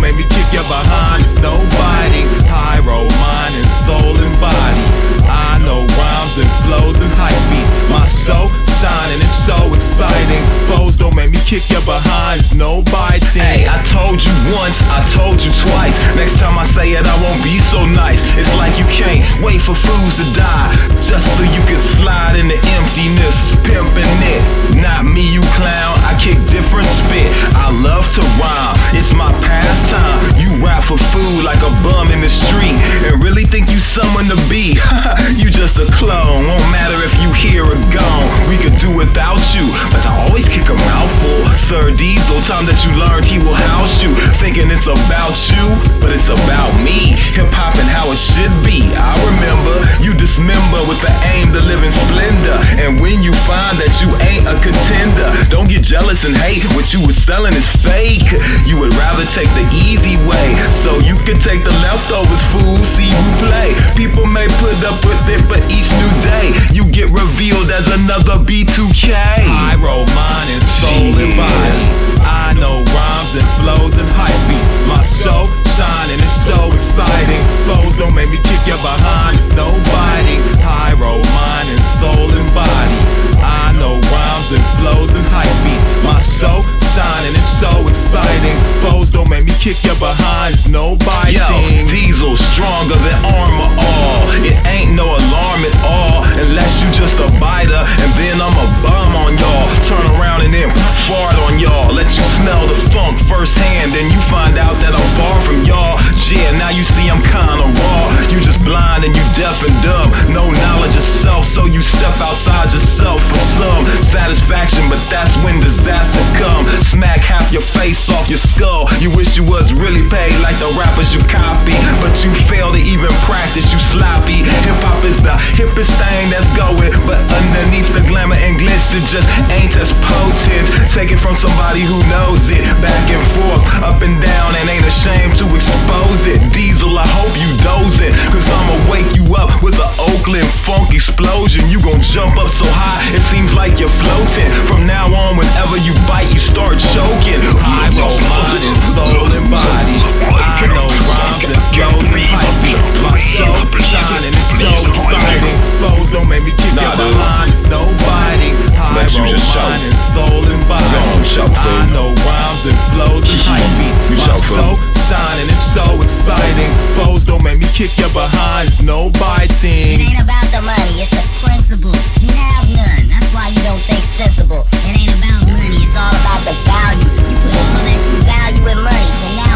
make me kick your behind. It's nobody. High roll, mind and soul and body. I know rhymes and flows and hype beats. My soul shining, it's so exciting. Foes don't make me kick your behind. It's no biting. Hey, I told you once, I told you twice. Next time I say it, I won't be so nice. It's like you can't wait for fools to die just so you can slide into emptiness, pimping it. Not me, you clown. I kick different spit. I love to rhyme. It's my pastime. You rap for food like a bum in the street and really think you someone to be. You just a clone. Won't matter if you here or gone. We could do without you, but I always kick a mouthful. Sir Diesel, time that you learned he will house you. Thinking it's about you, but it's about me. Hip hop and how it should be. I remember you dismember with the aim to live in splendor. And when you find that you ain't a contender, don't get jealous and hate what you was selling is fake. You would rather take the easy way, so you could take the leftovers, fool. See you play. People may put up with it, but each new day you get revealed as another B2K. I roll mind and soul and body. I know rhymes and flows and hype beats. My soul shining, it's so exciting. Foes don't make me kick your behind. It's no biting. I roll mind and soul and body. I know rhymes and flows and hype beats. My soul shining, it's so exciting. Foes don't make me kick your behind. It's no biting. Yo, Diesel stronger than Armor All. It ain't no alarm at all, unless you just a biter, and then I'm a bum on y'all. Turn around and then fart on y'all. Let you smell the funk firsthand, then you find out that I'm far from y'all. Yeah, now you see I'm kinda raw. You just blind and you deaf and dumb. No knowledge of self, so you step outside yourself for some satisfaction, but that's when disaster come. Smack half your face off your skull. You wish you was really paid like the rappers you copy, but you fail to even practice, you sloppy. Hip-hop is the hippest thing that's going, but underneath the glamour and glitz it just ain't as potent. Take it from somebody who knows it. Back and forth, up and down, and ain't ashamed to expose it. Diesel, I hope you dozing, cause I'ma wake you up with an Oakland funk explosion. You gon' jump up so high, it seems like you're floating. From now on, whenever you bite, you start choking. I roll mind and soul and body. I know rhymes and flows and hype beats. My soul shining, it's so exciting. Foes don't make me kick your behind. It's no biting. I roll mind and soul and body. I know rhymes and flows and hype beats. My soul shining, it's so exciting. Foes don't make me kick your behind. It's no biting. It ain't about the money, it's the principle. You have none, that's why you don't think sensible. It ain't about money, it's all about the value. You put all that you value in money, so now